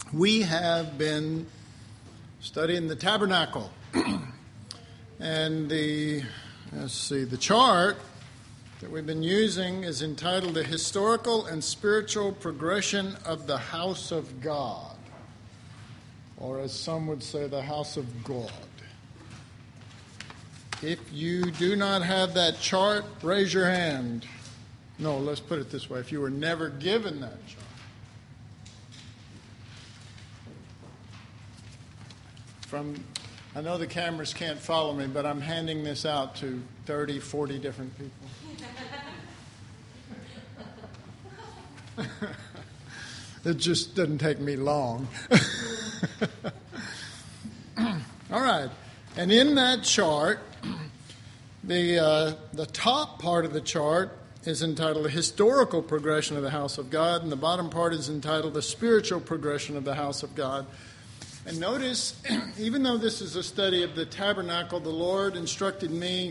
We have been studying the tabernacle. And the chart that we've been using is entitled The Historical and Spiritual Progression of the House of God. Or as some would say, the House of God. If you do not have that chart, raise your hand. No, let's put it this way. If you were never given that chart. I know the cameras can't follow me, but I'm handing this out to 30, 40 different people. It just doesn't take me long. All right. And in that chart, the top part of the chart is entitled The Historical Progression of the House of God, and the bottom part is entitled The Spiritual Progression of the House of God. And notice, even though this is a study of the tabernacle, the Lord instructed me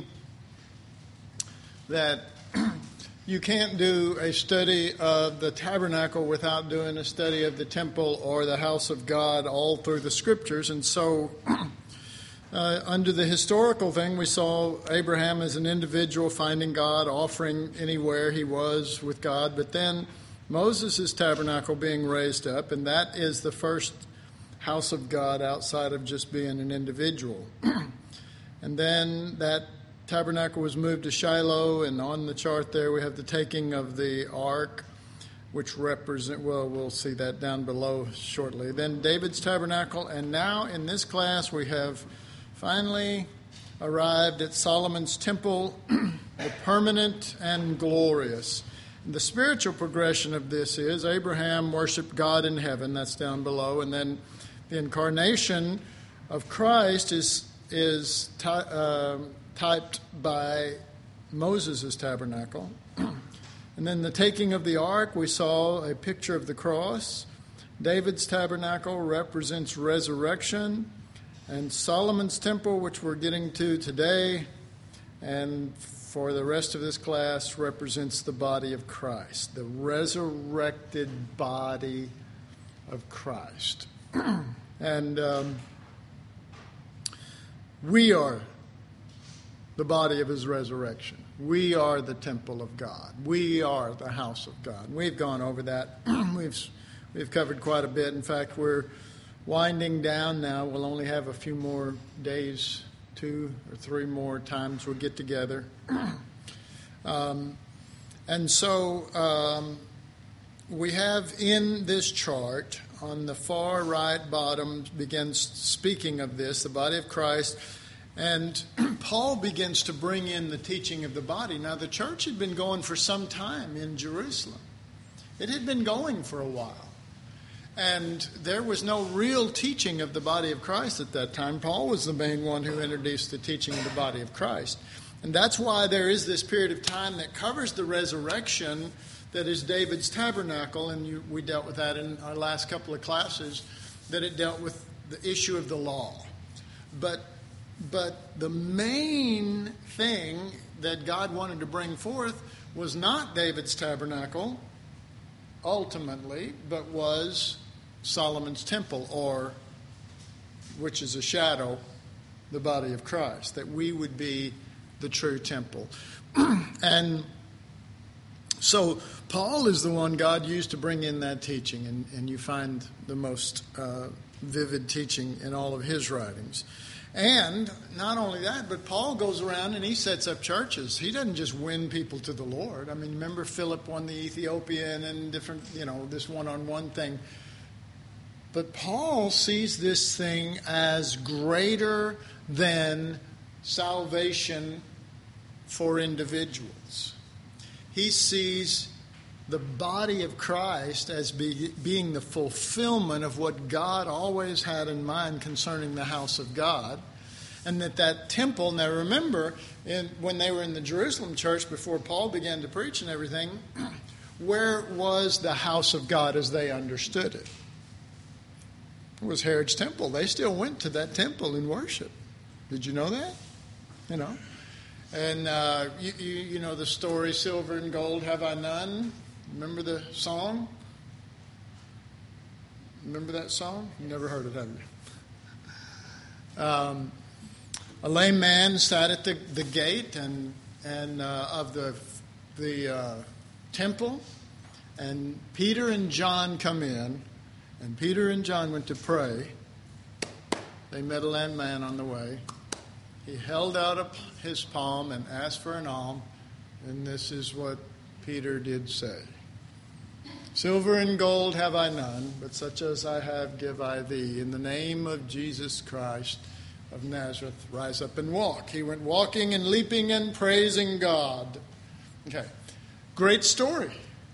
that you can't do a study of the tabernacle without doing a study of the temple or the house of God all through the Scriptures. And so, under the historical thing, we saw Abraham as an individual finding God, offering anywhere he was with God. But then Moses' tabernacle being raised up, and that is the first house of God outside of just being an individual. And then that tabernacle was moved to Shiloh, and on the chart there we have the taking of the ark, which we'll see that down below shortly. Then David's tabernacle, and now in this class we have finally arrived at Solomon's temple, the permanent and glorious. The spiritual progression of this is Abraham worshiped God in heaven, that's down below, and then the incarnation of Christ is typed by Moses' tabernacle. And then the taking of the ark, we saw a picture of the cross. David's tabernacle represents resurrection. And Solomon's temple, which we're getting to today, and for the rest of this class, represents the body of Christ, the resurrected body of Christ. And we are the body of his resurrection. We are the temple of God. We are the house of God. We've gone over that. We've covered quite a bit. In fact, we're winding down now. We'll only have a few more days, 2 or 3 more times we'll get together. And so we have in this chart, on the far right bottom, begins speaking of this, the body of Christ. And Paul begins to bring in the teaching of the body. Now, the church had been going for some time in Jerusalem. It had been going for a while. And there was no real teaching of the body of Christ at that time. Paul was the main one who introduced the teaching of the body of Christ. And that's why there is this period of time that covers the resurrection that is David's tabernacle, and we dealt with that in our last couple of classes, that it dealt with the issue of the law. But the main thing that God wanted to bring forth was not David's tabernacle, ultimately, but was Solomon's temple, or, which is a shadow, the body of Christ, that we would be the true temple. And so Paul is the one God used to bring in that teaching, and you find the most vivid teaching in all of his writings. And not only that, but Paul goes around and he sets up churches. He doesn't just win people to the Lord. I mean, remember Philip won the Ethiopian and different, this one-on-one thing. But Paul sees this thing as greater than salvation for individuals. He sees the body of Christ as being the fulfillment of what God always had in mind concerning the house of God. And that temple, now remember, when they were in the Jerusalem church before Paul began to preach and everything, where was the house of God as they understood it? It was Herod's temple. They still went to that temple in worship. Did you know that? And you know the story, silver and gold have I none. Remember the song? Remember that song? You never heard it, have you? A lame man sat at the gate and of the temple, and Peter and John come in, and Peter and John went to pray. They met a lame man on the way. He held out his palm and asked for an alms, and this is what Peter did say. Silver and gold have I none, but such as I have give I thee. In the name of Jesus Christ of Nazareth, rise up and walk. He went walking and leaping and praising God. Okay, great story.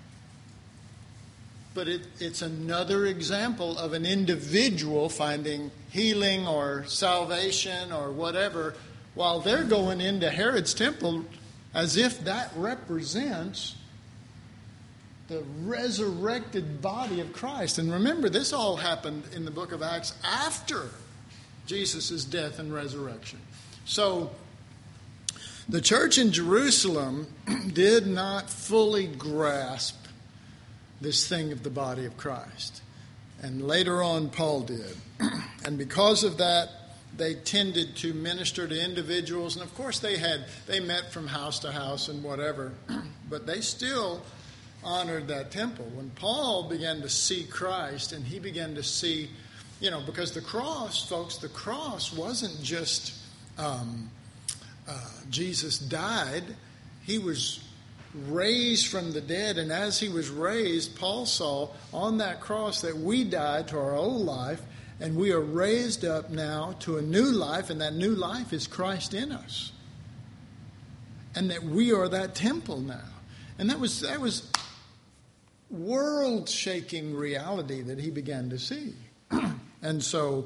But it's another example of an individual finding healing or salvation or whatever while they're going into Herod's temple as if that represents the resurrected body of Christ. And remember, this all happened in the book of Acts after Jesus' death and resurrection. So the church in Jerusalem did not fully grasp this thing of the body of Christ. And later on, Paul did. And because of that, they tended to minister to individuals. And of course, they met from house to house and whatever. But they still honored that temple. When Paul began to see Christ, and he began to see, because the cross, folks, the cross wasn't just Jesus died. He was raised from the dead, and as he was raised, Paul saw on that cross that we died to our old life, and we are raised up now to a new life, and that new life is Christ in us, and that we are that temple now. And that was world-shaking reality that he began to see. And so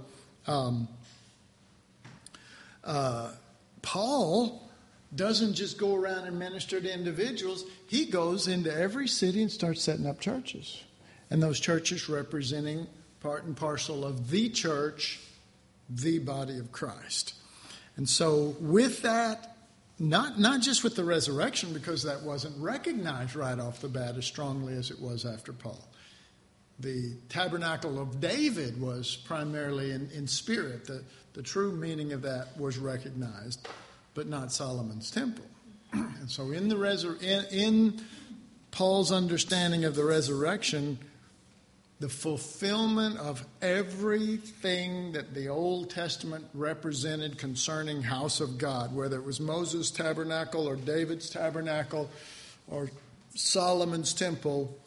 Paul doesn't just go around and minister to individuals. He goes into every city and starts setting up churches. And those churches representing part and parcel of the church, the body of Christ. And so with that, not just with the resurrection, because that wasn't recognized right off the bat as strongly as it was after Paul. The tabernacle of David was primarily in spirit. The true meaning of that was recognized, but not Solomon's temple. And so in Paul's understanding of the resurrection, the fulfillment of everything that the Old Testament represented concerning house of God, whether it was Moses' tabernacle or David's tabernacle or Solomon's temple,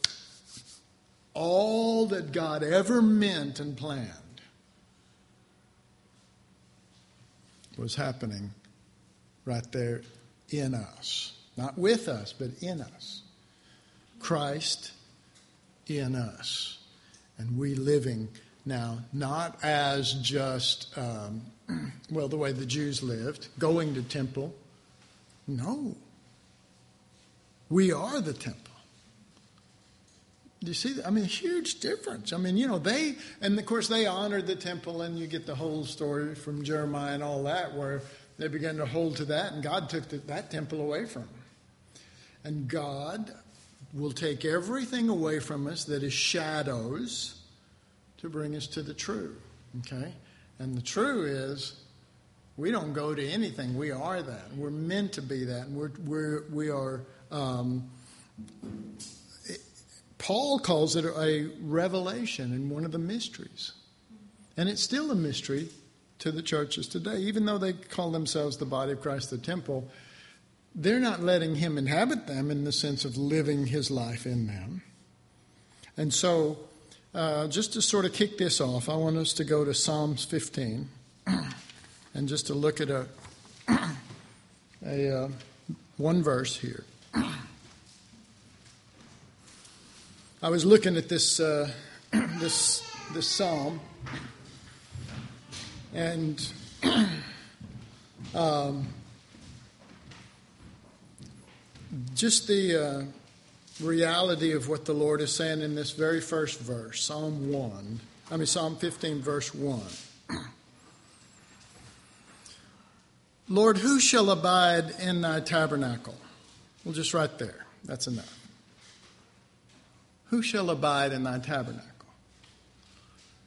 all that God ever meant and planned was happening right there in us. Not with us, but in us. Christ in us. And we living now not as just, the way the Jews lived, going to temple. No. We are the temple. Do you see that? Huge difference. And of course they honored the temple, and you get the whole story from Jeremiah and all that, where they began to hold to that, and God took that temple away from them. And God will take everything away from us that is shadows to bring us to the true. Okay? And the true is, we don't go to anything. We are that. We're meant to be that. And we are. Paul calls it a revelation and one of the mysteries. And it's still a mystery to the churches today. Even though they call themselves the body of Christ, the temple, they're not letting him inhabit them in the sense of living his life in them. And so, just to sort of kick this off, I want us to go to Psalms 15 and just to look at a one verse here. I was looking at this psalm, and just the reality of what the Lord is saying in this very first verse, Psalm 15, verse 1. Lord, who shall abide in thy tabernacle? Well, just right there. That's enough. Who shall abide in thy tabernacle?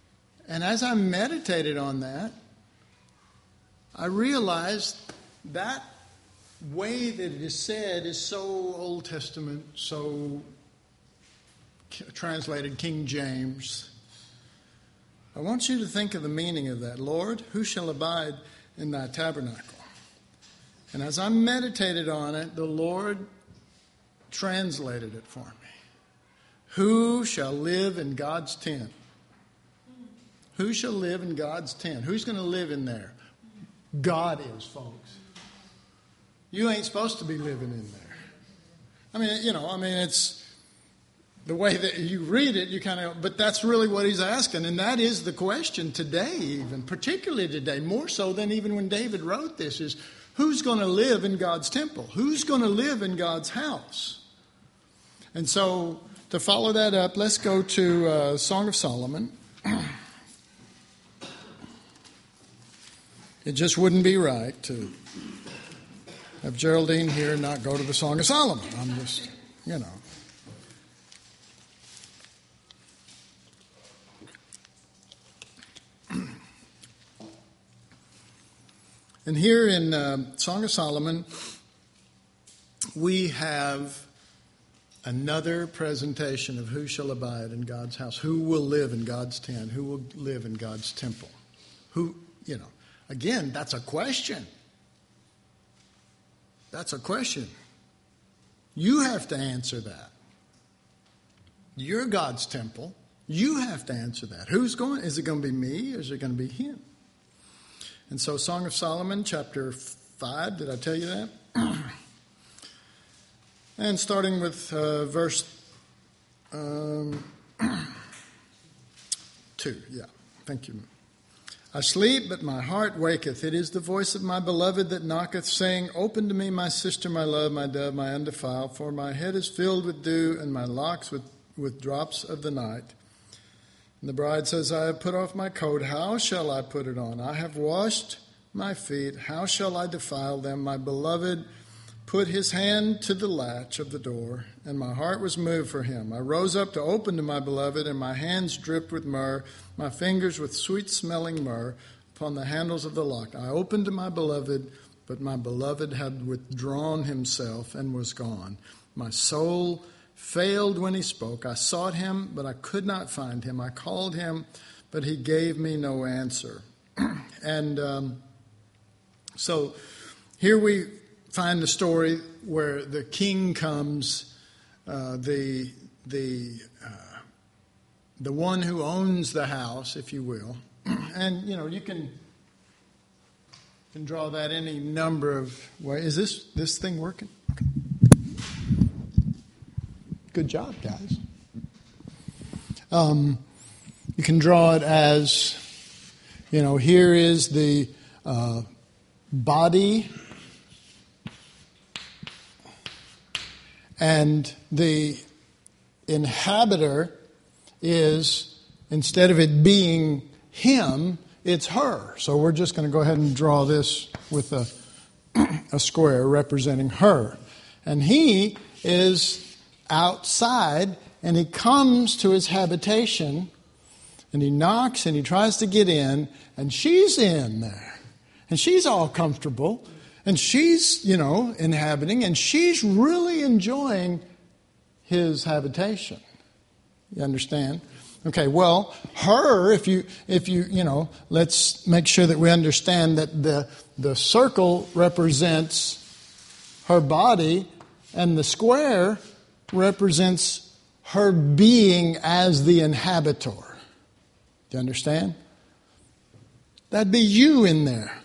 And as I meditated on that, I realized that way that it is said is so Old Testament, so translated King James. I want you to think of the meaning of that. Lord, who shall abide in thy tabernacle? And as I meditated on it, the Lord translated it for me. Who shall live in God's tent? Who shall live in God's tent? Who's going to live in there? God is, folks. You ain't supposed to be living in there. It's the way that you read it, you kind of, but that's really what he's asking. And that is the question today, even, particularly today, more so than even when David wrote this, is who's going to live in God's temple? Who's going to live in God's house? And so, to follow that up, let's go to Song of Solomon. It just wouldn't be right to have Geraldine here and not go to the Song of Solomon. I'm just, And here in Song of Solomon, we have another presentation of who shall abide in God's house, who will live in God's tent, who will live in God's temple. Again, that's a question. That's a question. You have to answer that. You're God's temple. You have to answer that. Who's going? Is it going to be me or is it going to be him? And so Song of Solomon, chapter 5, did I tell you that? And starting with verse 2. Yeah, thank you. I sleep, but my heart waketh. It is the voice of my beloved that knocketh, saying, Open to me, my sister, my love, my dove, my undefiled. For my head is filled with dew, and my locks with drops of the night. And the bride says, I have put off my coat. How shall I put it on? I have washed my feet. How shall I defile them? My beloved put his hand to the latch of the door, and my heart was moved for him. I rose up to open to my beloved, and my hands dripped with myrrh, my fingers with sweet-smelling myrrh upon the handles of the lock. I opened to my beloved, but my beloved had withdrawn himself and was gone. My soul failed when he spoke. I sought him, but I could not find him. I called him, but he gave me no answer. And so here we find the story where the king comes, the one who owns the house, if you will. And, you can draw that any number of ways. Is this thing working? Okay. Good job, guys. You can draw it as, here is the body, and the inhabitor is, instead of it being him, it's her. So we're just going to go ahead and draw this with a square representing her. And he is outside, and he comes to his habitation, and he knocks, and he tries to get in, and she's in there. And she's all comfortable, and she's, inhabiting, and she's really enjoying his habitation. You understand? Okay, well, her, if you, let's make sure that we understand that the circle represents her body, and the square represents her being as the inhabitor. Do you understand? That'd be you in there.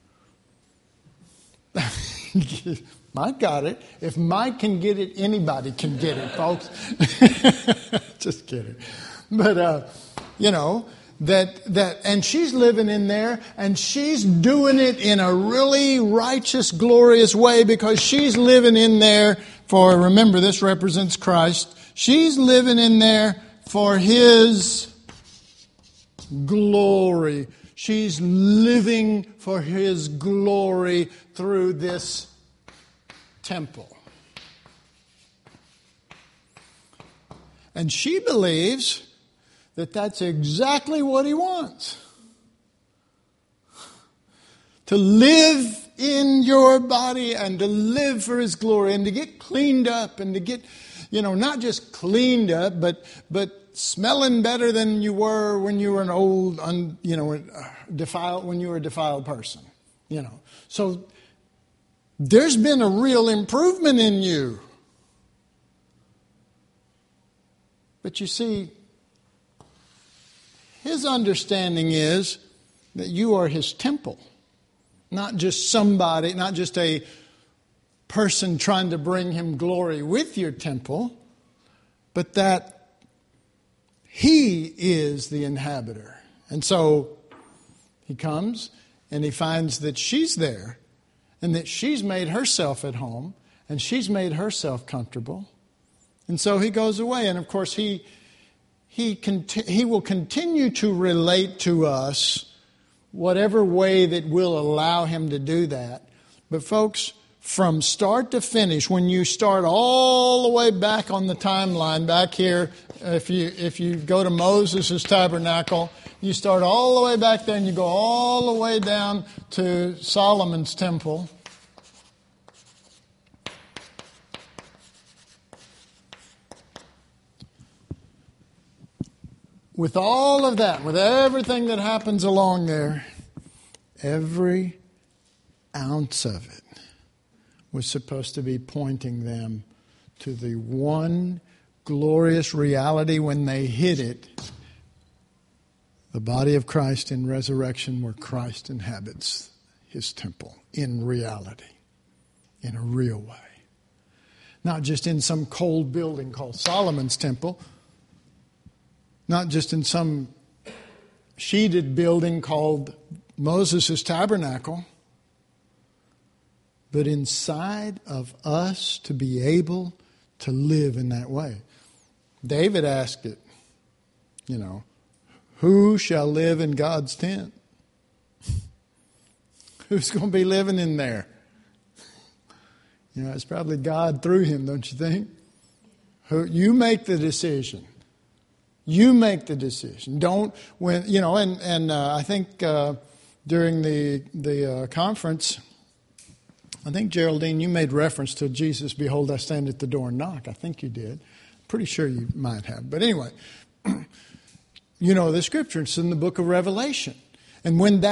Mike got it. If Mike can get it, anybody can get it, folks. Just kidding. But, and she's living in there, and she's doing it in a really righteous, glorious way, because she's living in there for, remember, this represents Christ. She's living in there for His glory. She's living for His glory through this temple. And she believes that that's exactly what He wants. To live in your body and to live for His glory and to get cleaned up and to get, not just cleaned up, but smelling better than you were when you were an old, defiled, when you were a defiled person. So there's been a real improvement in you. But you see, His understanding is that you are His temple. Not just somebody, not just a person trying to bring Him glory with your temple, but that He is the inhabitor. And so He comes and He finds that she's there and that she's made herself at home and she's made herself comfortable. And so He goes away. And of course, He will continue to relate to us whatever way that will allow Him to do that. But folks, from start to finish, when you start all the way back on the timeline, back here, if you go to Moses' tabernacle, you start all the way back there and you go all the way down to Solomon's temple. With all of that, with everything that happens along there, every ounce of it was supposed to be pointing them to the one glorious reality when they hit it, the body of Christ in resurrection, where Christ inhabits His temple in reality, in a real way. Not just in some cold building called Solomon's temple, not just in some sheeted building called Moses' tabernacle, but inside of us to be able to live in that way. David asked it, who shall live in God's tent? Who's going to be living in there? It's probably God through him, don't you think? You make the decision. You make the decision. Don't, I think during the conference, I think, Geraldine, you made reference to Jesus, behold, I stand at the door and knock. I think you did. Pretty sure you might have. But anyway, the scripture, it's in the book of Revelation. And when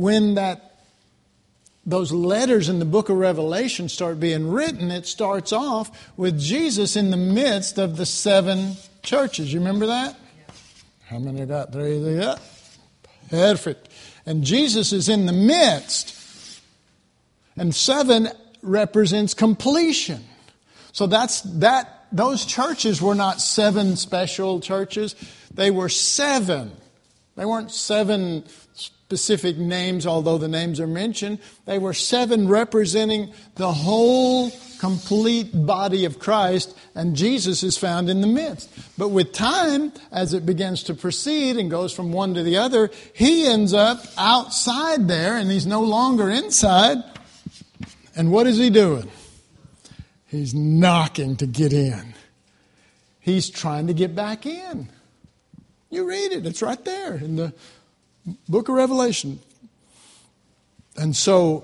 those letters in the book of Revelation start being written, it starts off with Jesus in the midst of the 7 churches. You remember that? Yeah. How many got 3? Yeah. Perfect. And Jesus is in the midst. And 7 represents completion. So those churches were not 7 special churches. They were 7. They weren't 7 specific names, although the names are mentioned. They were 7 representing the whole complete body of Christ, and Jesus is found in the midst. But with time, as it begins to proceed and goes from one to the other, He ends up outside there, and He's no longer inside. And what is He doing? He's knocking to get in. He's trying to get back in. You read it. It's right there in the book of Revelation. And so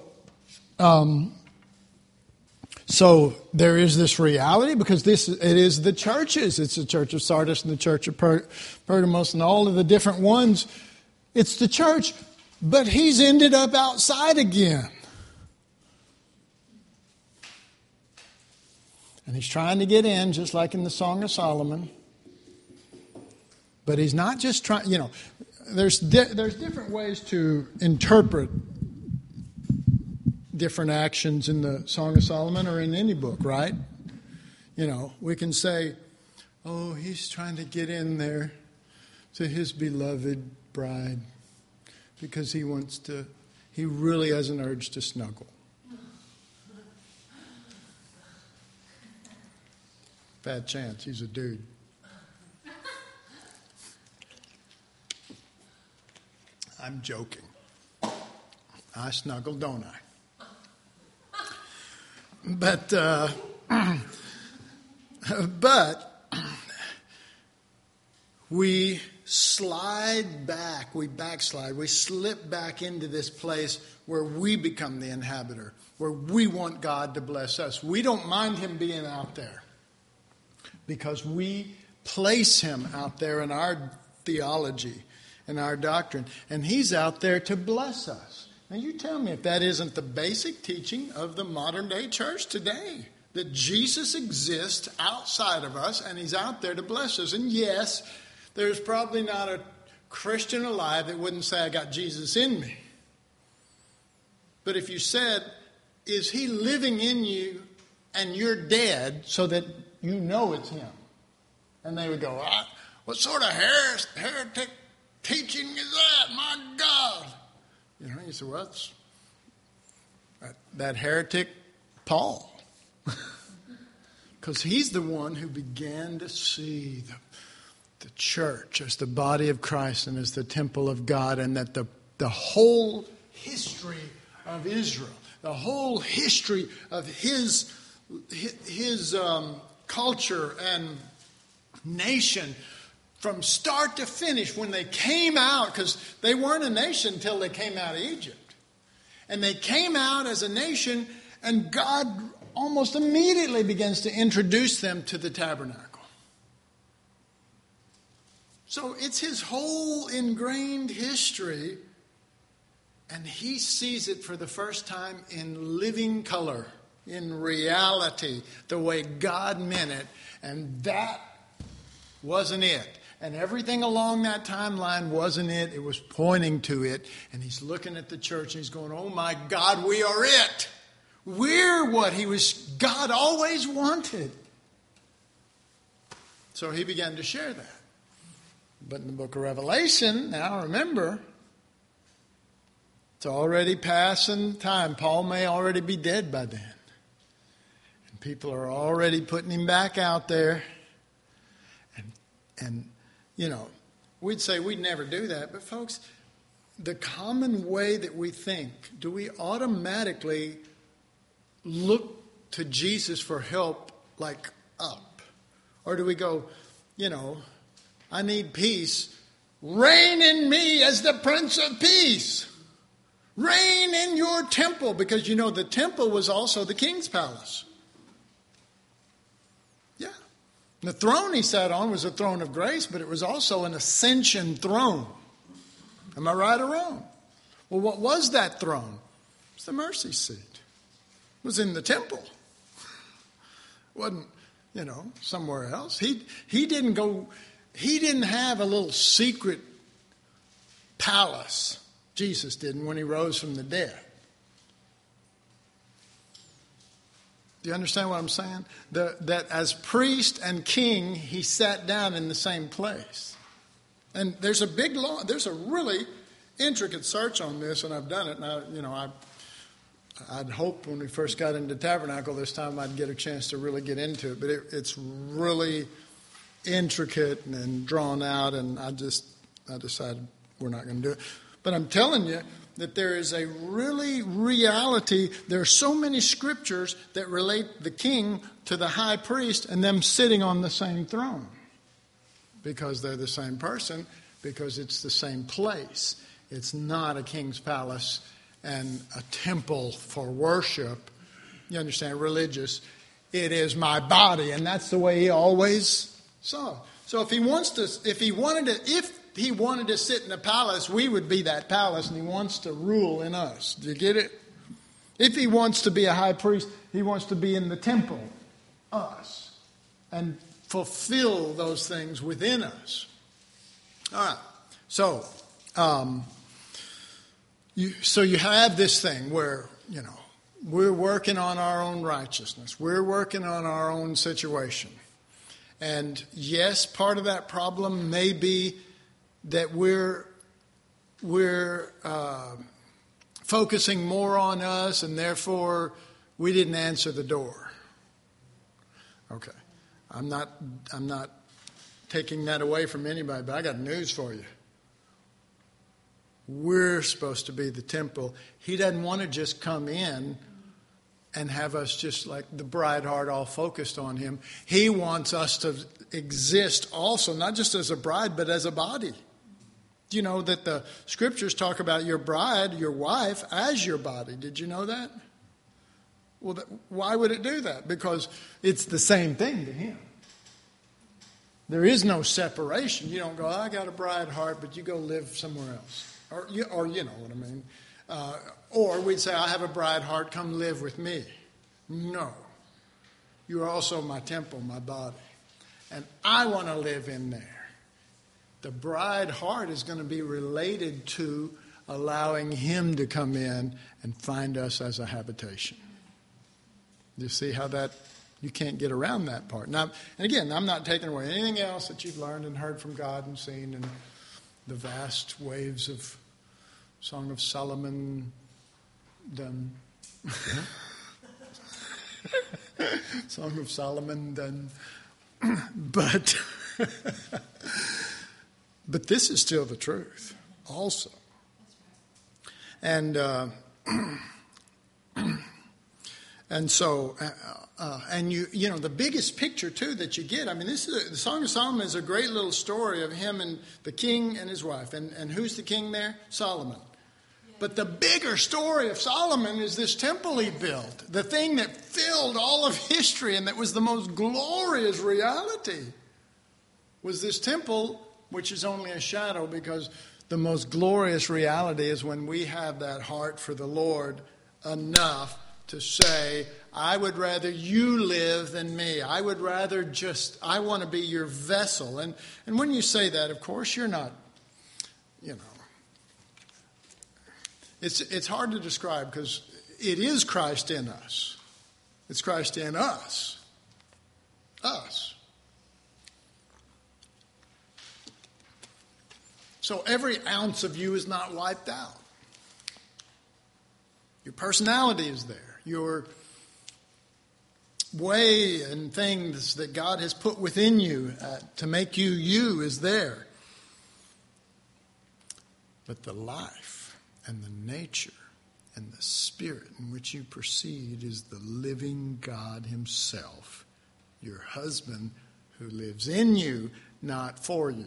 there is this reality, because it is the churches. It's the church of Sardis and the church of Pergamos and all of the different ones. It's the church, but He's ended up outside again. And He's trying to get in, just like in the Song of Solomon. But He's not just trying, there's different ways to interpret different actions in the Song of Solomon or in any book, right? We can say, oh, He's trying to get in there to His beloved bride because he really has an urge to snuggle. Bad chance, he's a dude. I'm joking. I snuggle, don't I? But we slide back, we backslide, we slip back into this place where we become the inhabitor, where we want God to bless us. We don't mind him being out there because we place him out there in our theology and our doctrine, and he's out there to bless us. Now you tell me if that isn't the basic teaching of the modern day church today, that Jesus exists outside of us and he's out there to bless us. And yes, there's probably not a Christian alive that wouldn't say, I got Jesus in me. But if you said, is he living in you and you're dead so that you know it's him? And they would go, what sort of heretic teaching is that? My God. You know, you say, well, it's that heretic Paul. Because he's the one who began to see the church as the body of Christ and as the temple of God, and that the whole history of Israel, the whole history of his culture and nation, from start to finish, when they came out, because they weren't a nation until they came out of Egypt. And they came out as a nation, and God almost immediately begins to introduce them to the tabernacle. So it's his whole ingrained history, and he sees it for the first time in living color, in reality, the way God meant it, and that wasn't it. And everything along that timeline wasn't it. It was pointing to it. And he's looking at the church and he's going, oh my God, we are it. We're what God always wanted. So he began to share that. But in the book of Revelation, now remember, it's already passing time. Paul may already be dead by then. And people are already putting him back out there. And you know, we'd say we'd never do that. But folks, the common way that we think, do we automatically look to Jesus for help like up? Or do we go, you know, I need peace. Reign in me as the Prince of Peace. Reign in your temple. Because, you know, the temple was also the king's palace. Yeah. The throne he sat on was a throne of grace, but it was also an ascension throne. Am I right or wrong? Well, what was that throne? It was the mercy seat. It was in the temple. It wasn't, you know, somewhere else. He didn't have a little secret palace. Jesus didn't when he rose from the dead. Do you understand what I'm saying? That as priest and king, he sat down in the same place. And there's a big law. There's a really intricate search on this, and I've done it. And I'd hoped when we first got into Tabernacle this time I'd get a chance to really get into it. But it's really intricate and drawn out, and I decided we're not going to do it. But I'm telling you that there is a really reality. There are so many scriptures that relate the king to the high priest and them sitting on the same throne. Because they're the same person, because it's the same place. It's not a king's palace and a temple for worship. You understand, religious. It is my body, and that's the way he always saw it. So if he wanted to sit in a palace, we would be that palace, and he wants to rule in us. Do you get it? If he wants to be a high priest, he wants to be in the temple, us, and fulfill those things within us. All right. So, you have this thing where, you know, we're working on our own righteousness. We're working on our own situation. And yes, part of that problem may be that we're focusing more on us, and therefore we didn't answer the door. Okay. I'm not taking that away from anybody, but I got news for you. We're supposed to be the temple. He doesn't want to just come in and have us just like the bride heart all focused on him. He wants us to exist also, not just as a bride, but as a body. Do you know that the scriptures talk about your bride, your wife, as your body? Did you know that? Well, why would it do that? Because it's the same thing to him. There is no separation. You don't go, I got a bride heart, but you go live somewhere else. Or you know what I mean. Or we'd say, I have a bride heart, come live with me. No. You are also my temple, my body. And I want to live in there. The bride heart is going to be related to allowing him to come in and find us as a habitation. You see how that, you can't get around that part. Now, and again, I'm not taking away anything else that you've learned and heard from God and seen in the vast waves of Song of Solomon done. Song of Solomon done. But this is still the truth also. And so you know the biggest picture too that you get. I mean, the Song of Solomon is a great little story of him and the king and his wife. And who's the king there? Solomon. But the bigger story of Solomon is this temple he built, the thing that filled all of history and that was the most glorious reality, was this temple, which is only a shadow, because the most glorious reality is when we have that heart for the Lord enough to say, I would rather you live than me. I would rather I want to be your vessel. And when you say that, of course, you're not, you know, it's hard to describe because it is Christ in us. It's Christ in us. Us. So every ounce of you is not wiped out. Your personality is there. Your way and things that God has put within you to make you you is there. But the life and the nature and the spirit in which you proceed is the living God himself, your husband who lives in you, not for you.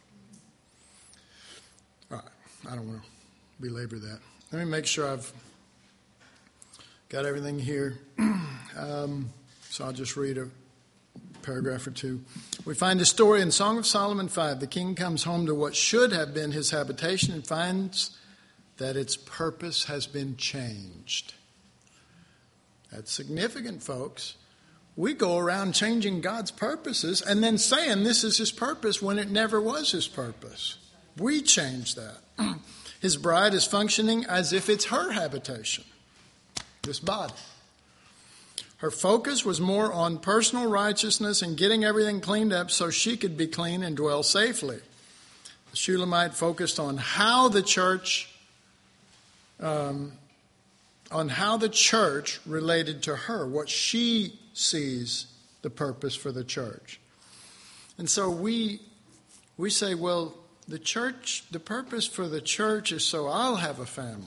All right, I don't want to belabor that. Let me make sure I've got everything here. So I'll just read a paragraph or two. We find a story in Song of Solomon 5. The king comes home to what should have been his habitation and finds that its purpose has been changed. That's significant, folks. We go around changing God's purposes and then saying this is his purpose when it never was his purpose. We change that. His bride is functioning as if it's her habitation, this body. Her focus was more on personal righteousness and getting everything cleaned up so she could be clean and dwell safely. The Shulamite focused on how the church related to her, what she sees the purpose for the church. And so we say, well, the purpose for the church is so I'll have a family.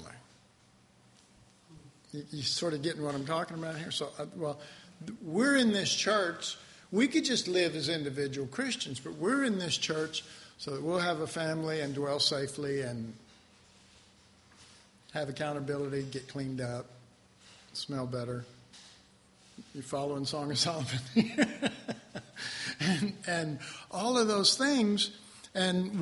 You sort of getting what I'm talking about here? So, we're in this church. We could just live as individual Christians, but we're in this church so that we'll have a family and dwell safely and have accountability, get cleaned up, smell better. You following Song of Solomon? and all of those things, and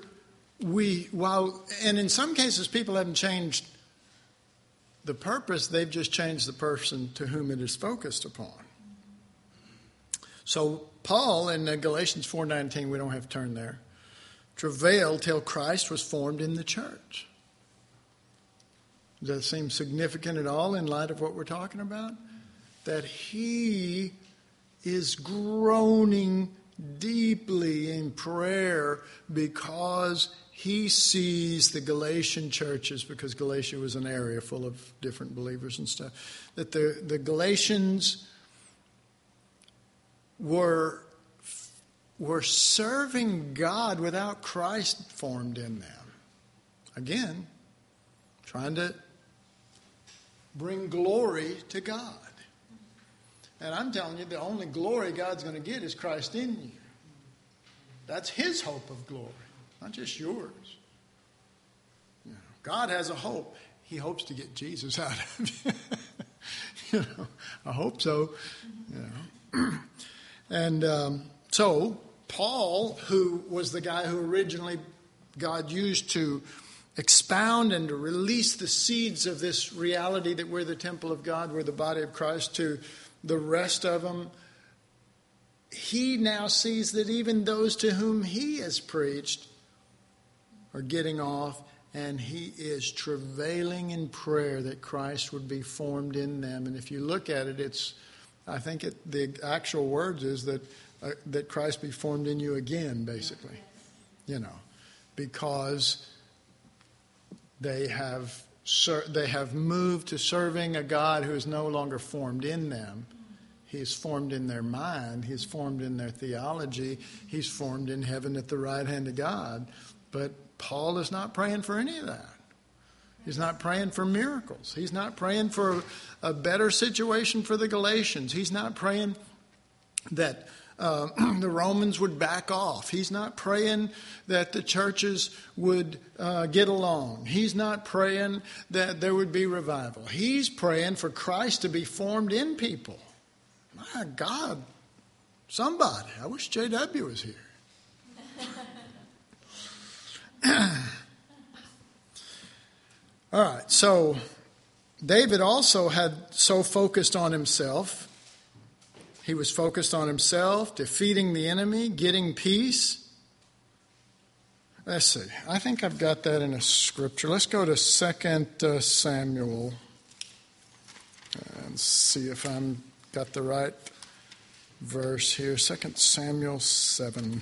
and in some cases people haven't changed the purpose, they've just changed the person to whom it is focused upon. So Paul in Galatians 4:19, we don't have to turn there, travailed till Christ was formed in the church. Does that seem significant at all in light of what we're talking about? That he is groaning deeply in prayer because he sees the Galatian churches, because Galatia was an area full of different believers and stuff, that the Galatians were serving God without Christ formed in them. Again, trying to bring glory to God. And I'm telling you, the only glory God's going to get is Christ in you. That's his hope of glory, not just yours. You know, God has a hope. He hopes to get Jesus out of you. You know, I hope so. You know. And so Paul, who was the guy who originally God used to expound and to release the seeds of this reality that we're the temple of God, we're the body of Christ, to the rest of them, he now sees that even those to whom he has preached are getting off, and he is travailing in prayer that Christ would be formed in them. And if you look at it, the actual words is that Christ be formed in you again, basically. You know, because they have moved to serving a God who is no longer formed in them. He's formed in their mind. He's formed in their theology. He's formed in heaven at the right hand of God. But Paul is not praying for any of that. He's not praying for miracles. He's not praying for a better situation for the Galatians. He's not praying that the Romans would back off. He's not praying that the churches would get along. He's not praying that there would be revival. He's praying for Christ to be formed in people. My God, somebody. I wish J.W. was here. All right, so David also had so focused on himself. He was focused on himself, defeating the enemy, getting peace. Let's see. I think I've got that in a scripture. Let's go to 2 Samuel and see if I'm got the right verse here. 2 Samuel 7.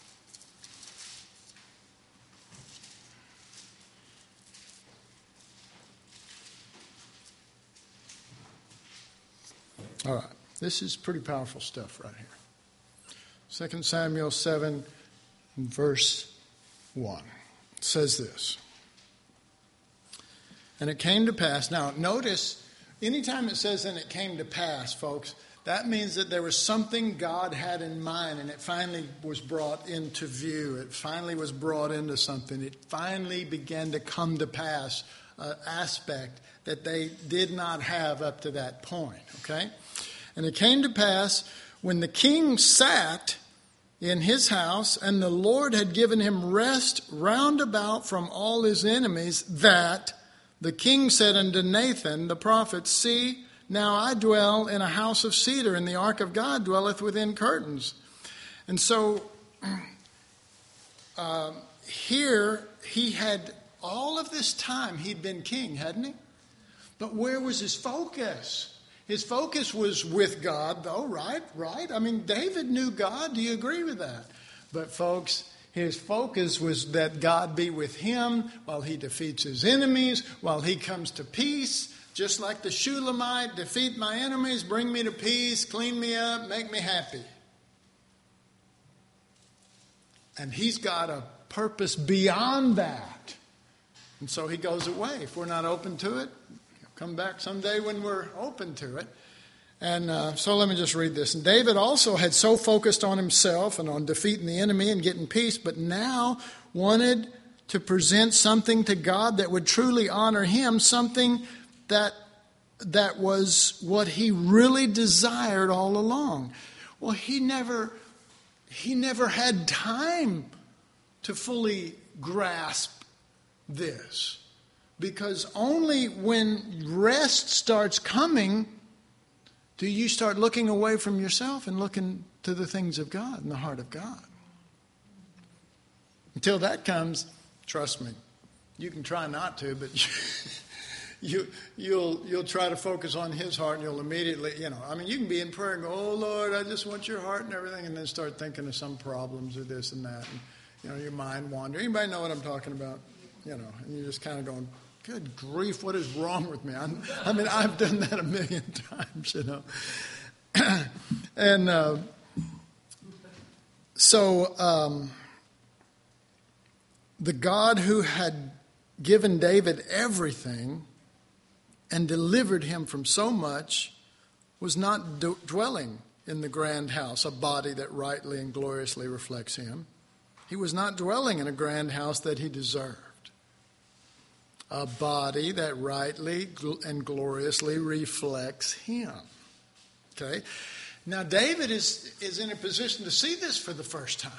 All right. This is pretty powerful stuff right here. 2 Samuel 7, verse 1. It says this. And it came to pass. Now, notice, anytime it says, and it came to pass, folks, that means that there was something God had in mind, and it finally was brought into view. It finally was brought into something. It finally began to come to pass, an aspect that they did not have up to that point, okay? And it came to pass when the king sat in his house, and the Lord had given him rest round about from all his enemies, that the king said unto Nathan the prophet, See, now I dwell in a house of cedar, and the ark of God dwelleth within curtains. And so here he had, all of this time he'd been king, hadn't he? But where was his focus? His focus was with God. Oh, right. I mean, David knew God. Do you agree with that? But folks, his focus was that God be with him while he defeats his enemies, while he comes to peace. Just like the Shulamite, defeat my enemies, bring me to peace, clean me up, make me happy. And he's got a purpose beyond that. And so he goes away. If we're not open to it, come back someday when we're open to it. And so let me just read this. And David also had so focused on himself and on defeating the enemy and getting peace, but now wanted to present something to God that would truly honor him, something that was what he really desired all along. Well, he never had time to fully grasp this. Because only when rest starts coming do you start looking away from yourself and looking to the things of God and the heart of God. Until that comes, trust me, you can try not to, but you'll try to focus on his heart, and you'll immediately, you can be in prayer and go, oh Lord, I just want your heart and everything, and then start thinking of some problems or this and that, and your mind wander. Anybody know what I'm talking about? And you're just kind of going, good grief, what is wrong with me? I've done that a million times, And so the God who had given David everything and delivered him from so much was not dwelling in the grand house, a body that rightly and gloriously reflects him. He was not dwelling in a grand house that he deserved. A body that rightly and gloriously reflects him. Okay? Now David is in a position to see this for the first time.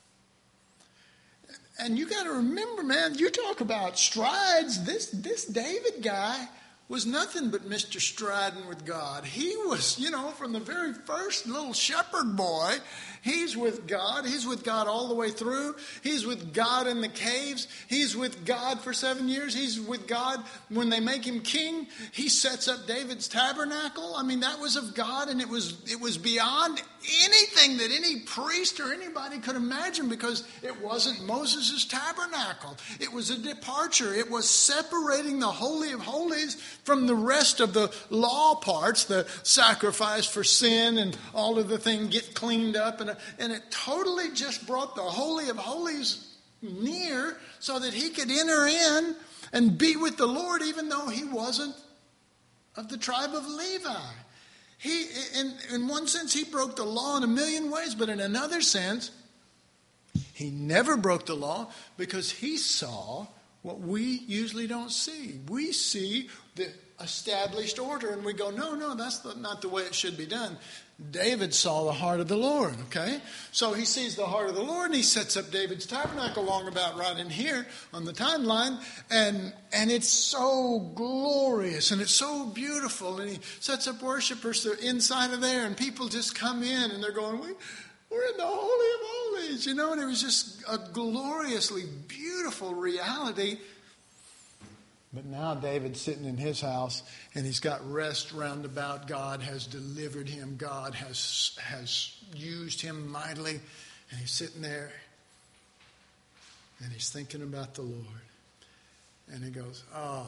And you got to remember, man, you talk about strides. This David guy was nothing but Mr. Striding with God. He was, from the very first little shepherd boy, he's with God. He's with God all the way through. He's with God in the caves. He's with God for 7 years. He's with God when they make him king. He sets up David's tabernacle. I mean, that was of God, and it was beyond anything that any priest or anybody could imagine, because it wasn't Moses' tabernacle. It was a departure. It was separating the Holy of Holies from the rest of the law parts, the sacrifice for sin and all of the thing get cleaned up. And it totally just brought the Holy of Holies near so that he could enter in and be with the Lord, even though he wasn't of the tribe of Levi. He, in one sense, he broke the law in a million ways, but in another sense, he never broke the law because he saw what we usually don't see. We see the established order and we go, no, that's not the way it should be done. David saw the heart of the Lord, okay? So he sees the heart of the Lord and he sets up David's tabernacle along about right in here on the timeline. And it's so glorious and it's so beautiful. And he sets up worshipers inside of there and people just come in and they're going, we're in the Holy of Holies, and it was just a gloriously beautiful reality. But now David's sitting in his house, and he's got rest round about. God has delivered him. God has used him mightily. And he's sitting there, and he's thinking about the Lord. And he goes, oh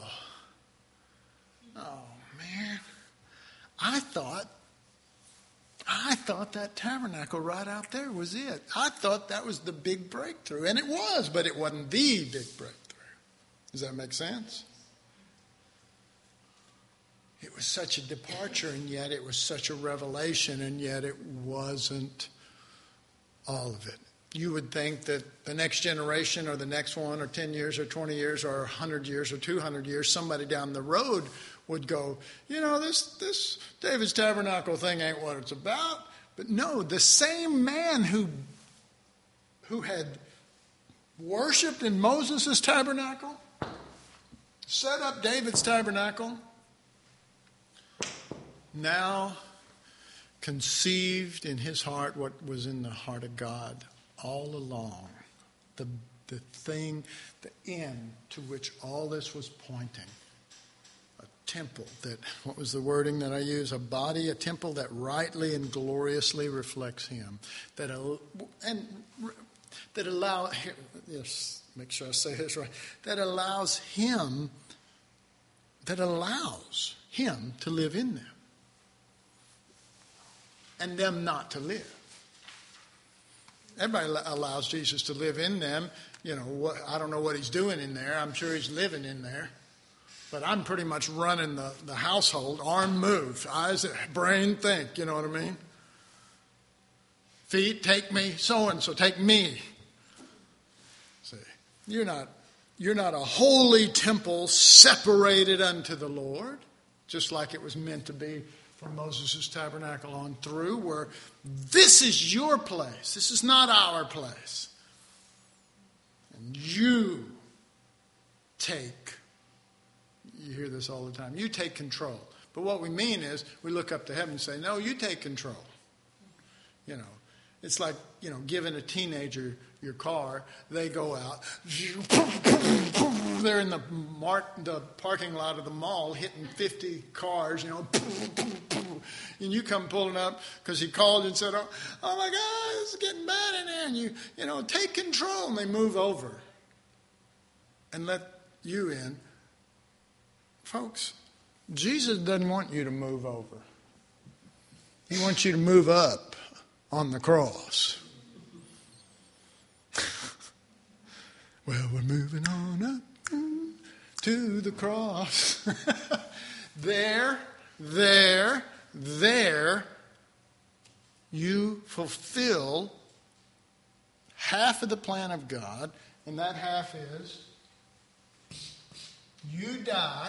man, I thought that tabernacle right out there was it. I thought that was the big breakthrough. And it was, but it wasn't the big breakthrough. Does that make sense? It was such a departure, and yet it was such a revelation, and yet it wasn't all of it. You would think that the next generation or the next one or 10 years or 20 years or 100 years or 200 years, somebody down the road would go, this David's tabernacle thing ain't what it's about. But no, the same man who had worshipped in Moses' tabernacle, set up David's tabernacle, now conceived in his heart what was in the heart of God all along. The thing, the end to which all this was pointing. Temple that, what was the wording that I use? A body, a temple that rightly and gloriously reflects him. That make sure I say this right. That allows him to live in them. And them not to live. Everybody allows Jesus to live in them. I don't know what he's doing in there. I'm sure he's living in there. But I'm pretty much running the household, arm moved, eyes, brain think, you know what I mean? Feet, take me, so-and-so, take me. See, you're not a holy temple separated unto the Lord, just like it was meant to be from Moses' tabernacle on through, where this is your place. This is not our place. And you hear this all the time. You take control. But what we mean is we look up to heaven and say, no, you take control. It's like, giving a teenager your car. They go out. They're in the parking lot of the mall hitting 50 cars, and you come pulling up because he called and said, oh my God, it's getting bad in there. And you take control. And they move over and let you in. Folks, Jesus doesn't want you to move over. He wants you to move up on the cross. Well, we're moving on up to the cross. There, you fulfill half of the plan of God, and that half is you die,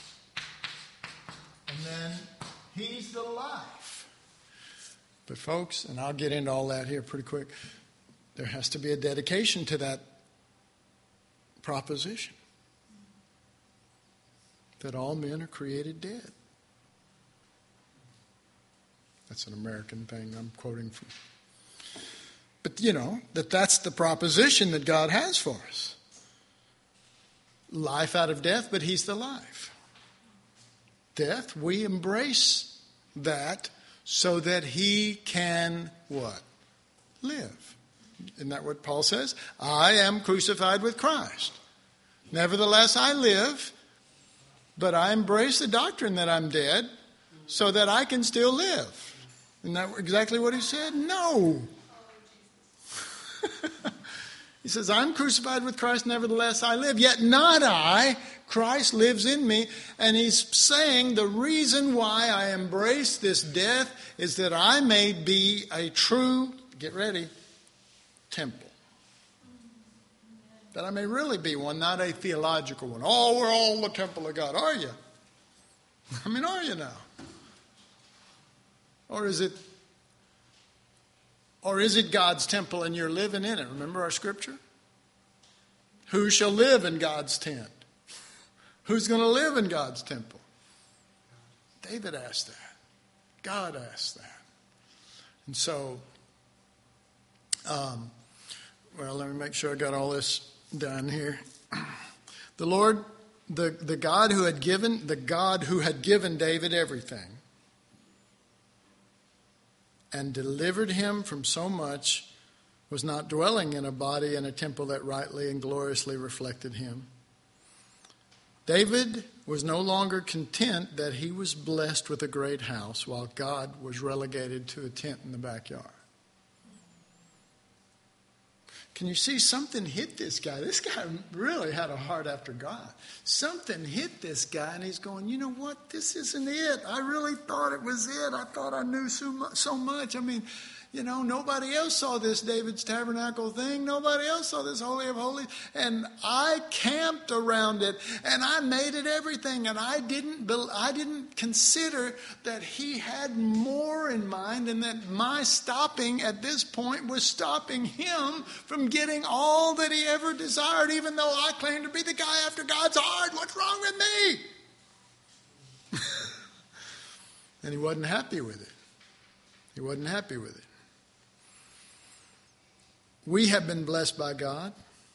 and then he's the life. But folks, and I'll get into all that here pretty quick, there has to be a dedication to that proposition that all men are created dead. That's an American thing I'm quoting from. But you know, that's the proposition that God has for us. Life out of death, but he's the life. Death, we embrace that so that he can what? Live. Isn't that what Paul says? I am crucified with Christ. Nevertheless, I live, but I embrace the doctrine that I'm dead so that I can still live. Isn't that exactly what he said? No. He says, I'm crucified with Christ, nevertheless I live. Yet not I, Christ lives in me. And he's saying the reason why I embrace this death is that I may be a true, get ready, temple. That I may really be one, not a theological one. Oh, we're all the temple of God. Are you? I mean, are you now? Or is it God's temple and you're living in it? Remember our scripture? Who shall live in God's tent? Who's going to live in God's temple? David asked that. God asked that. And so, let me make sure I got all this done here. The Lord, the God who had given David everything, and delivered him from so much, was not dwelling in a body in a temple that rightly and gloriously reflected him. David was no longer content that he was blessed with a great house while God was relegated to a tent in the backyard. Can you see something hit this guy? This guy really had a heart after God. Something hit this guy and he's going, you know what? This isn't it. I really thought it was it. I thought I knew so much. I mean, you know, nobody else saw this David's Tabernacle thing. Nobody else saw this Holy of Holies. And I camped around it and I made it everything. And I didn't consider that he had more in mind and that my stopping at this point was stopping him from getting all that he ever desired, even though I claim to be the guy after God's heart. What's wrong with me? And he wasn't happy with it. He wasn't happy with it. We have been blessed by God.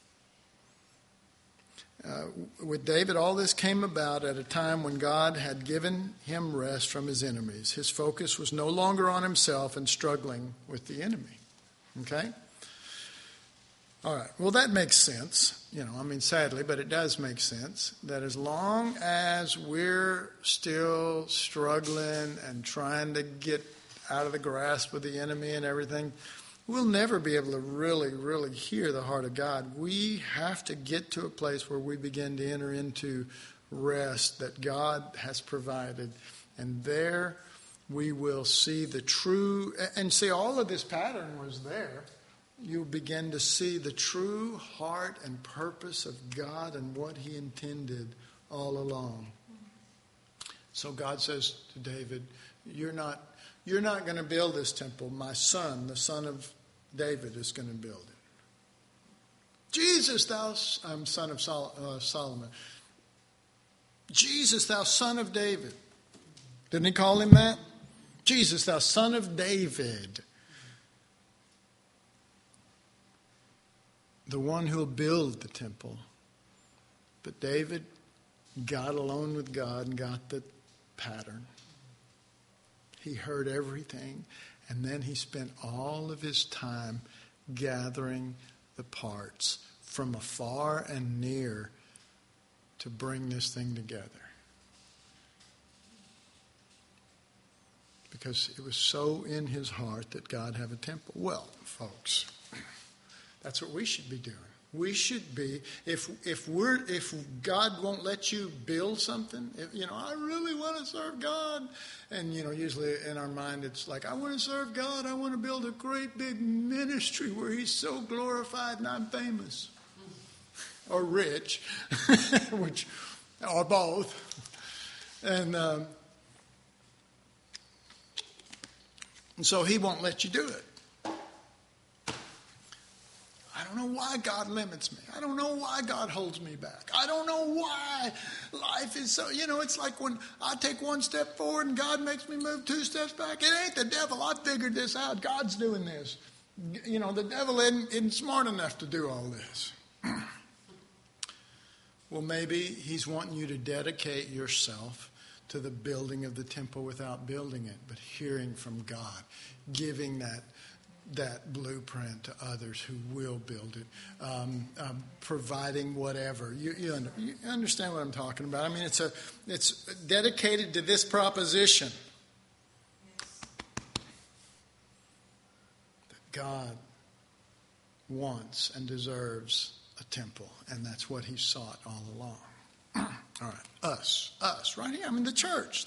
With David, all this came about at a time when God had given him rest from his enemies. His focus was no longer on himself and struggling with the enemy. Okay? All right. Well, that makes sense. You know, I mean, sadly, but it does make sense that as long as we're still struggling and trying to get out of the grasp of the enemy and everything, we'll never be able to really, really hear the heart of God. We have to get to a place where we begin to enter into rest that God has provided. And there we will see the true, and see all of this pattern was there. You'll begin to see the true heart and purpose of God and what he intended all along. So God says to David, you're not going to build this temple. My son, the son of David, is going to build it. Jesus, I'm son of Solomon. Jesus, thou son of David. Didn't he call him that? Jesus, thou son of David. The one who will build the temple. But David got alone with God and got the pattern. He heard everything, and then he spent all of his time gathering the parts from afar and near to bring this thing together. Because it was so in his heart that God have a temple. Well, folks, that's what we should be doing. We should be, if God won't let you build something, I really want to serve God. And, usually in our mind it's like, I want to serve God. I want to build a great big ministry where he's so glorified and I'm famous. Or rich, or both. And so he won't let you do it. I don't know why God limits me. I don't know why God holds me back. I don't know why life is so, it's like when I take one step forward and God makes me move 2 steps back. It ain't the devil. I figured this out. God's doing this. The devil isn't smart enough to do all this. Well, maybe he's wanting you to dedicate yourself to the building of the temple without building it, but hearing from God, giving that blueprint to others who will build it, providing whatever. You understand what I'm talking about? I mean, it's dedicated to this proposition. That God wants and deserves a temple, and that's what he sought all along. All right, us, right here. I mean, the church.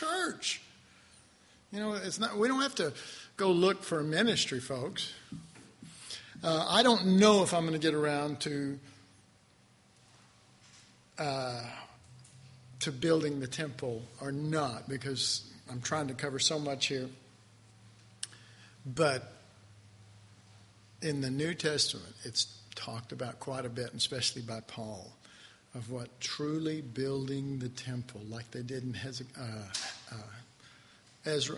It's not. We don't have to go look for a ministry, folks. I don't know if I'm going to get around to building the temple or not, because I'm trying to cover so much here. But in the New Testament, it's talked about quite a bit, especially by Paul, of what truly building the temple, like they did in Ezra,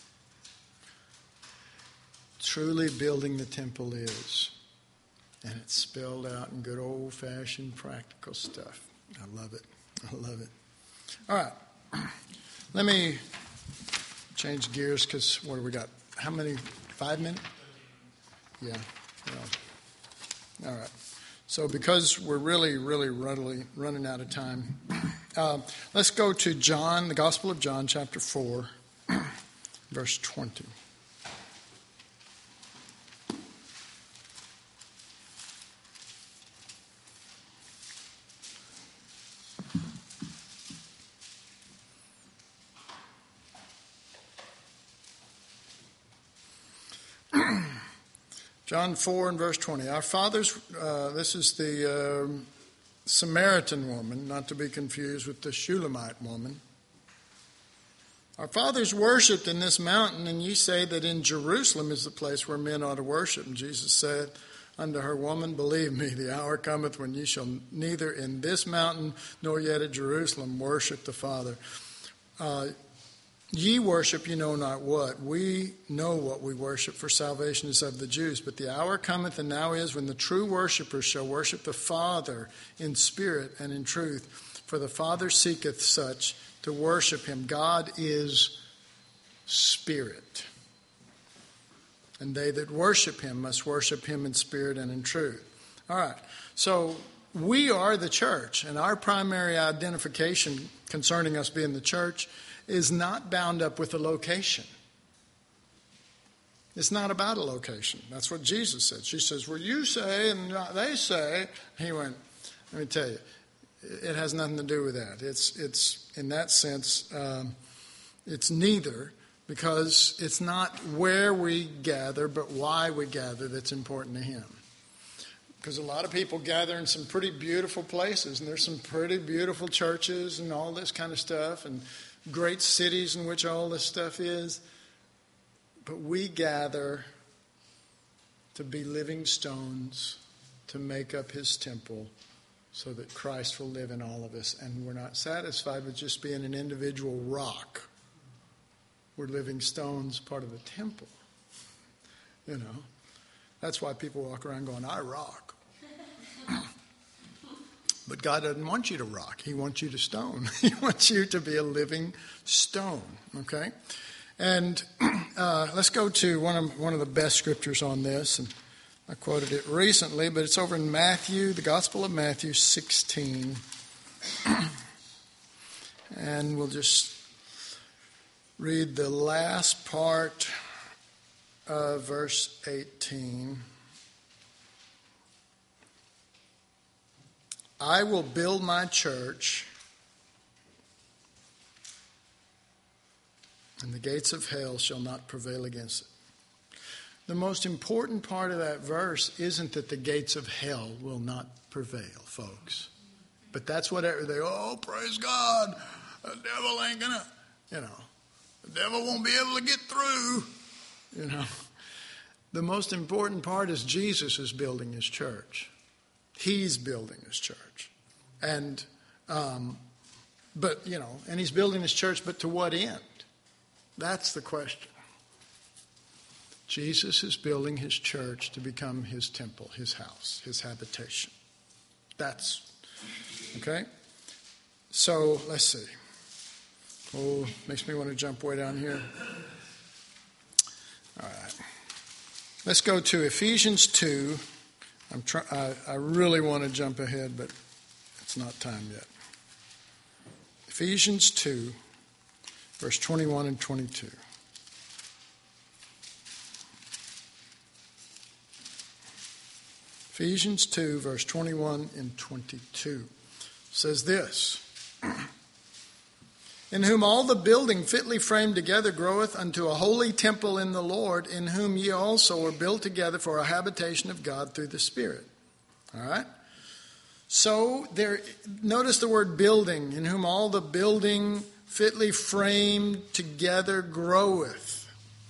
truly building the temple is. And it's spelled out in good old-fashioned practical stuff. I love it. All right. Let me change gears, because what do we got? How many? 5 minutes? Yeah. All right. So because we're really running out of time, let's go to John, the Gospel of John, chapter 4, verse 20. John 4 and verse 20. Our fathers, this is the Samaritan woman, not to be confused with the Shulamite woman. Our fathers worshipped in this mountain, and ye say that in Jerusalem is the place where men ought to worship. And Jesus said unto her, Woman, believe me, the hour cometh when ye shall neither in this mountain nor yet at Jerusalem worship the Father. Ye worship you know not what. We know what we worship, for salvation is of the Jews. But the hour cometh, and now is, when the true worshippers shall worship the Father in spirit and in truth. For the Father seeketh such to worship him. God is spirit. And they that worship him must worship him in spirit and in truth. All right. So we are the church, and our primary identification concerning us being the church is not bound up with a location. It's not about a location. That's what Jesus said. She says, well, you say and they say. He went, let me tell you, it has nothing to do with that. It's in that sense, it's neither, because it's not where we gather, but why we gather that's important to him. Because a lot of people gather in some pretty beautiful places, and there's some pretty beautiful churches and all this kind of stuff, and great cities in which all this stuff is. But we gather to be living stones to make up his temple so that Christ will live in all of us. And we're not satisfied with just being an individual rock. We're living stones, part of the temple. That's why people walk around going, I rock. But God doesn't want you to rock. He wants you to stone. He wants you to be a living stone. Okay? And let's go to one of the best scriptures on this. And I quoted it recently, but it's over in Matthew, the Gospel of Matthew 16. And we'll just read the last part of verse 18. I will build my church, and the gates of hell shall not prevail against it. The most important part of that verse isn't that the gates of hell will not prevail, folks. But that's what praise God. The devil ain't gonna, the devil won't be able to get through, The most important part is Jesus is building his church. He's building his church. And, and he's building his church, but to what end? That's the question. Jesus is building his church to become his temple, his house, his habitation. Okay? So, let's see. Oh, makes me want to jump way down here. All right. Let's go to Ephesians 2. I really want to jump ahead, but it's not time yet. Ephesians 2, verse 21 and 22. Ephesians 2, verse 21 and 22 says this: In whom all the building fitly framed together groweth unto a holy temple in the Lord, in whom ye also are built together for a habitation of God through the Spirit. All right? So notice the word building, in whom all the building fitly framed together groweth.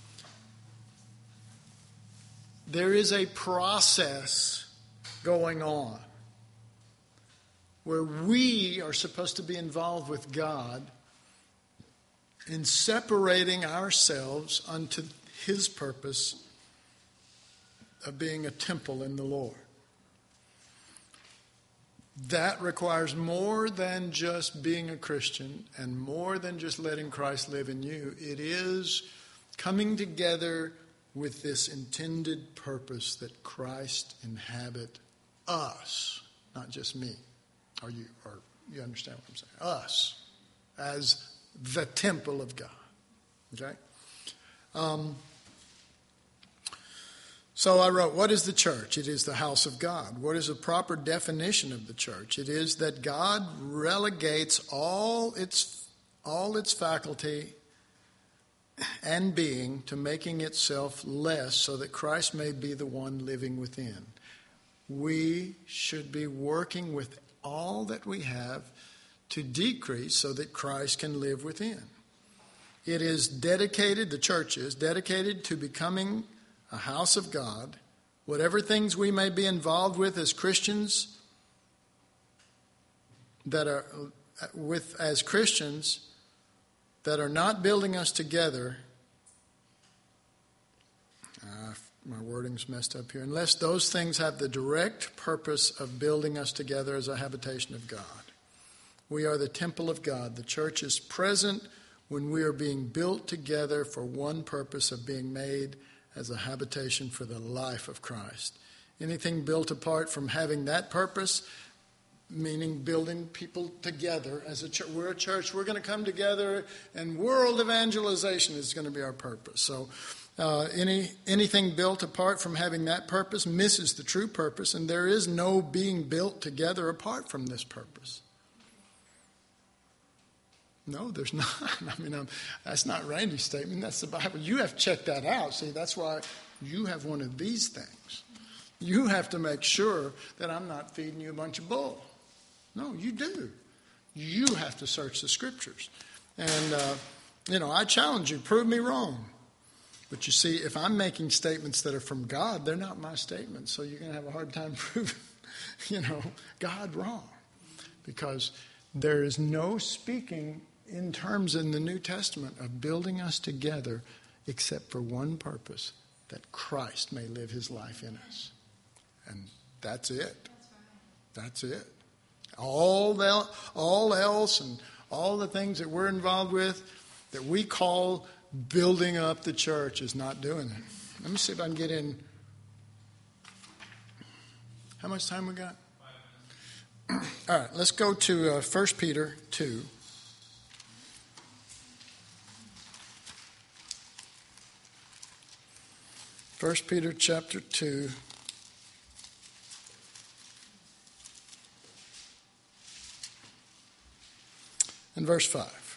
There is a process going on where we are supposed to be involved with God in separating ourselves unto his purpose of being a temple in the Lord. That requires more than just being a Christian and more than just letting Christ live in you. It is coming together with this intended purpose that Christ inhabit us, not just me. Or you understand what I'm saying? Us as the temple of God. Okay? So I wrote, what is the church? It is the house of God. What is a proper definition of the church? It is that God relegates all its faculty and being to making itself less so that Christ may be the one living within. We should be working with all that we have to decrease so that Christ can live within. It is dedicated, the church is dedicated to becoming a house of God. Whatever things we may be involved with as Christians that are not building us together. My wording's messed up here. Unless those things have the direct purpose of building us together as a habitation of God. We are the temple of God. The church is present when we are being built together for one purpose of being made as a habitation for the life of Christ. Anything built apart from having that purpose, meaning building people together as a church. We're a church. We're going to come together, and world evangelization is going to be our purpose. So anything built apart from having that purpose misses the true purpose, and there is no being built together apart from this purpose. No, there's not. That's not Randy's statement. That's the Bible. You have to check that out. See, that's why you have one of these things. You have to make sure that I'm not feeding you a bunch of bull. No, you do. You have to search the Scriptures. And, I challenge you, prove me wrong. But you see, if I'm making statements that are from God, they're not my statements. So you're going to have a hard time proving, God wrong. Because there is no speaking in terms in the New Testament of building us together except for one purpose, that Christ may live his life in us. And that's it. That's it. All else and all the things that we're involved with that we call building up the church is not doing it. Let me see if I can get in. How much time we got? 5 minutes. All right, let's go to 1 Peter 2. First Peter chapter 2. and verse 5.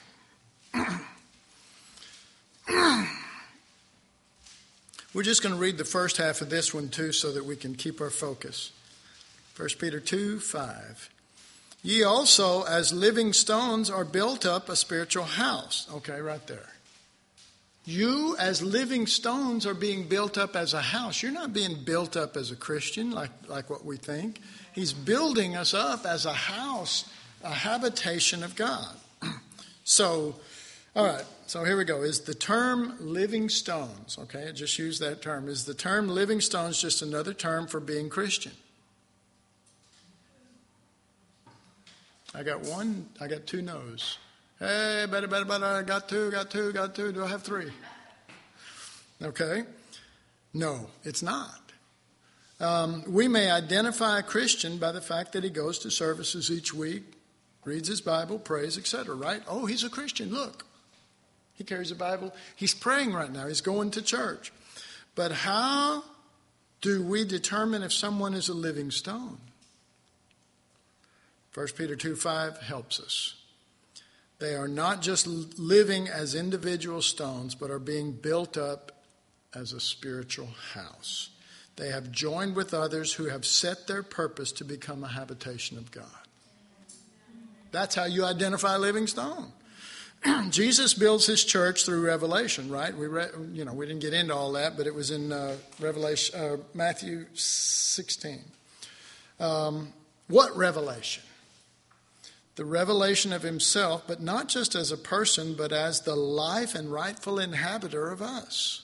We're just going to read the first half of this one too so that we can keep our focus. 1 Peter 2:5. Ye also, as living stones, are built up a spiritual house. Okay, right there. You, as living stones, are being built up as a house. You're not being built up as a Christian like what we think. He's building us up as a house, a habitation of God. So, all right, so here we go. Is the term living stones, okay, I just use that term. Is the term living stones just another term for being Christian? I got two no's. Hey, better, got two. Do I have three? Okay. No, it's not. We may identify a Christian by the fact that he goes to services each week, reads his Bible, prays, etc., right? Oh, he's a Christian. Look. He carries a Bible. He's praying right now. He's going to church. But how do we determine if someone is a living stone? 1 Peter 2:5 helps us. They are not just living as individual stones, but are being built up as a spiritual house. They have joined with others who have set their purpose to become a habitation of God. That's how you identify a living stone. Jesus builds his church through revelation, right? We didn't get into all that, but it was in Matthew 16. What revelation? The revelation of himself, but not just as a person, but as the life and rightful inhabitor of us.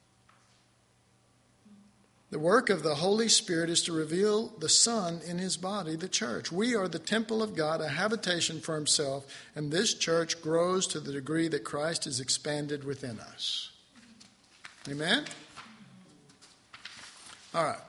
The work of the Holy Spirit is to reveal the Son in his body, the church. We are the temple of God, a habitation for himself, and this church grows to the degree that Christ is expanded within us. Amen? All right.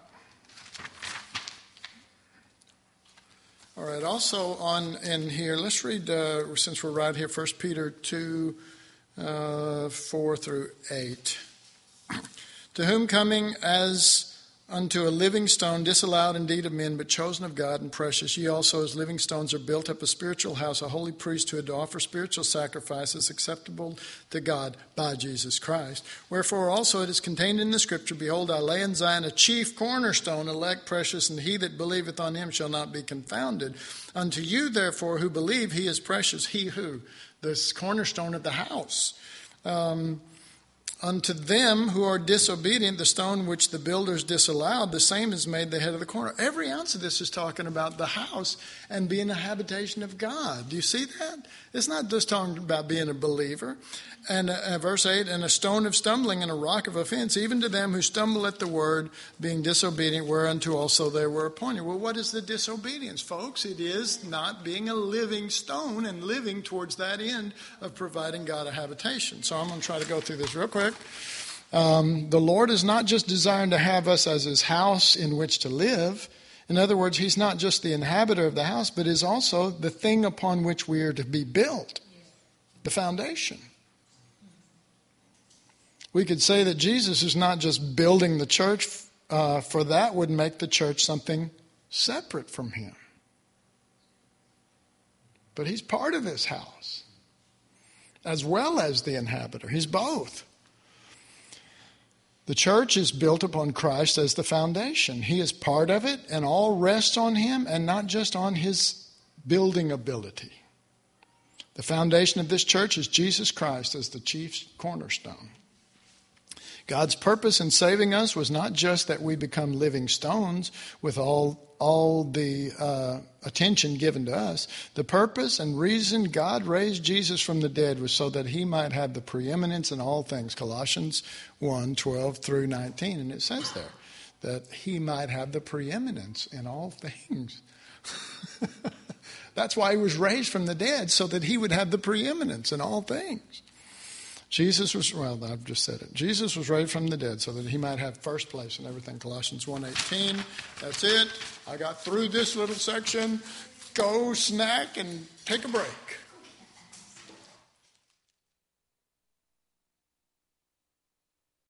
All right, also in here, let's read, since we're right here, 1 Peter 2, 4 through 8. To whom coming as unto a living stone, disallowed indeed of men, but chosen of God and precious, ye also as living stones are built up a spiritual house, a holy priesthood, to offer spiritual sacrifices acceptable to God by Jesus Christ. Wherefore also it is contained in the Scripture, Behold, I lay in Zion a chief cornerstone, elect, precious, and he that believeth on him shall not be confounded. Unto you, therefore, who believe, he is precious. He who? This cornerstone of the house. Unto them who are disobedient, the stone which the builders disallowed, the same is made the head of the corner. Every ounce of this is talking about the house and being a habitation of God. Do you see that? It's not just talking about being a believer. And verse 8, and a stone of stumbling and a rock of offense, even to them who stumble at the word, being disobedient, whereunto also they were appointed. Well, what is the disobedience, folks? It is not being a living stone and living towards that end of providing God a habitation. So I'm going to try to go through this real quick. The Lord is not just desiring to have us as his house in which to live. In other words, he's not just the inhabitor of the house, but is also the thing upon which we are to be built, the foundation. We could say that Jesus is not just building the church, for that would make the church something separate from him. But he's part of his house, as well as the inhabitor. He's both. The church is built upon Christ as the foundation. He is part of it, and all rests on him, and not just on his building ability. The foundation of this church is Jesus Christ as the chief cornerstone. God's purpose in saving us was not just that we become living stones with all the attention given to us. The purpose and reason God raised Jesus from the dead was so that he might have the preeminence in all things. Colossians 1:12 through 19. And it says there that he might have the preeminence in all things. That's why he was raised from the dead, so that he would have the preeminence in all things. I've just said it. Jesus was raised from the dead so that he might have first place in everything. Colossians 1:18. That's it. I got through this little section. Go snack and take a break.